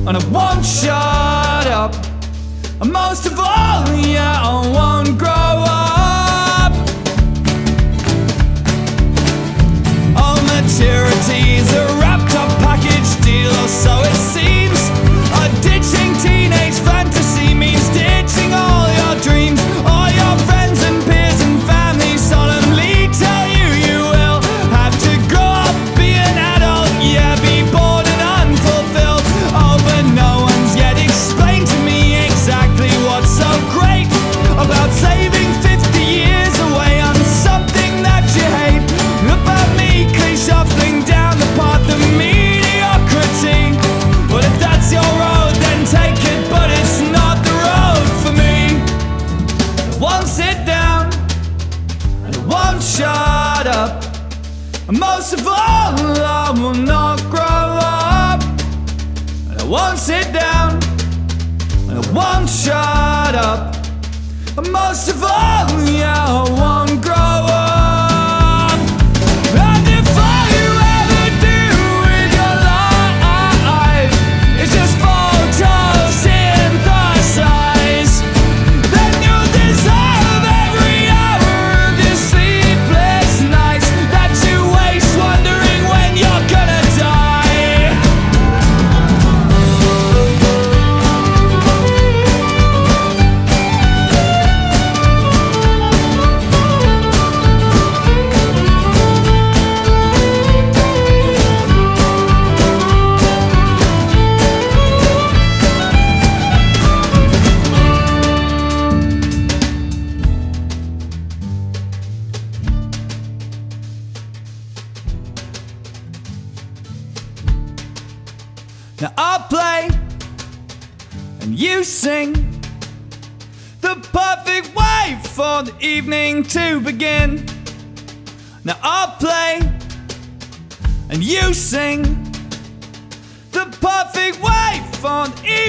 and I won't shut up. And most of all, yeah, I won't grow up. All maturity's a wrapped up package deal, or so it seems. Ditching teenage fantasy means ditching all your dreams. All your friends and peers and family solemnly tell you you will have to grow up, be an adult, yeah, be bored and unfulfilled. Oh, but no one's yet explained to me exactly what's so great about saving 50 years away on something that you hate. About me, shuffling down the path of mediocrity. Well, if that's your road, then take it, but it's not the road for me. I won't sit down, and I won't shut up. And most of all, I will not grow up. And I won't sit down, and I won't shut up. And most of all, yeah, I won't grow up. And if all you ever do with your life is just photosynthesize, then you'll deserve every hour of your sleepless nights that you waste wondering when you're gonna die. Now I'll play and you sing, the perfect way for the evening to begin. Now I'll play and you sing, the perfect way for the evening